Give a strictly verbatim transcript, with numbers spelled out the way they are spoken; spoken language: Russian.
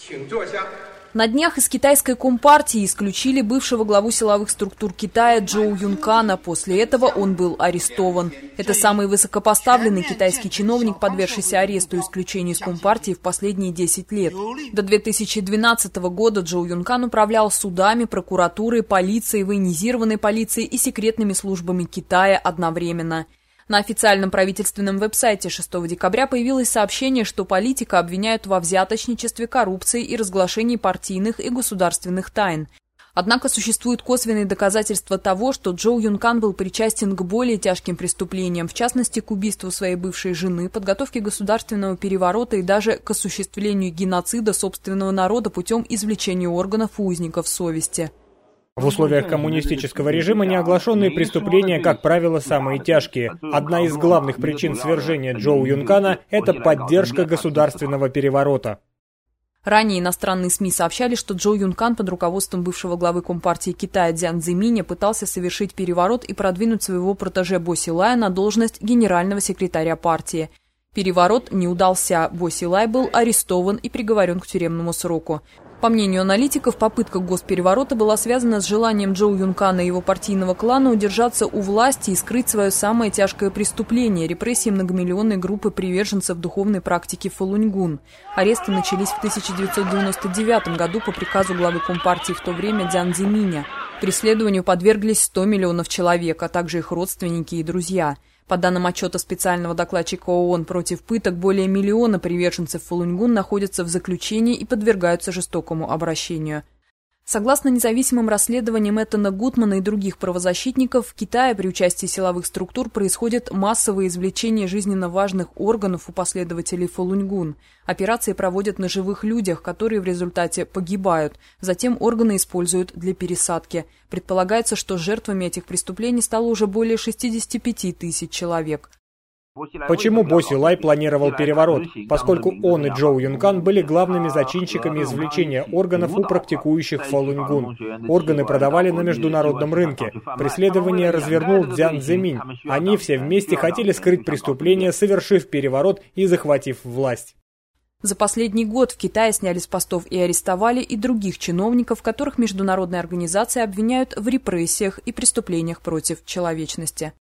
На днях из китайской компартии исключили бывшего главу силовых структур Китая Чжоу Юнкана. После этого он был арестован. Это самый высокопоставленный китайский чиновник, подвергшийся аресту и исключению из компартии в последние десять лет. До две тысячи двенадцатого года Чжоу Юнкан управлял судами, прокуратурой, полицией, военизированной полицией и секретными службами Китая одновременно. На официальном правительственном веб-сайте шестого декабря появилось сообщение, что политика обвиняют во взяточничестве, коррупции и разглашении партийных и государственных тайн. Однако существуют косвенные доказательства того, что Чжоу Юнкан был причастен к более тяжким преступлениям, в частности к убийству своей бывшей жены, подготовке государственного переворота и даже к осуществлению геноцида собственного народа путем извлечения органов у узников совести. В условиях коммунистического режима неоглашенные преступления, как правило, самые тяжкие. Одна из главных причин свержения Чжоу Юнкана – это поддержка государственного переворота. Ранее иностранные СМИ сообщали, что Чжоу Юнкан под руководством бывшего главы Компартии Китая Цзян Цзиминя пытался совершить переворот и продвинуть своего протеже Бо Силая на должность генерального секретаря партии. Переворот не удался, Бо Силай был арестован и приговорен к тюремному сроку. По мнению аналитиков, попытка госпереворота была связана с желанием Чжоу Юнкана и его партийного клана удержаться у власти и скрыть свое самое тяжкое преступление – репрессии многомиллионной группы приверженцев духовной практики Фалуньгун. Аресты начались в тысяча девятьсот девяносто девятом году по приказу главы Компартии в то время Цзян Цзиминя. Преследованию подверглись сто миллионов человек, а также их родственники и друзья. По данным отчета специального докладчика ООН против пыток, более миллиона приверженцев Фалуньгун находятся в заключении и подвергаются жестокому обращению. Согласно независимым расследованиям Этана Гутмана и других правозащитников, в Китае при участии силовых структур происходит массовое извлечение жизненно важных органов у последователей Фалуньгун. Операции проводят на живых людях, которые в результате погибают. Затем органы используют для пересадки. Предполагается, что жертвами этих преступлений стало уже более шестидесяти пяти тысяч человек. Почему Бо Силай планировал переворот? Поскольку он и Чжоу Юнкан были главными зачинщиками извлечения органов у практикующих Фалуньгун. Органы продавали на международном рынке. Преследование развернул Цзян Цзиминь. Они все вместе хотели скрыть преступление, совершив переворот и захватив власть. За последний год в Китае сняли с постов и арестовали и других чиновников, которых международные организации обвиняют в репрессиях и преступлениях против человечности.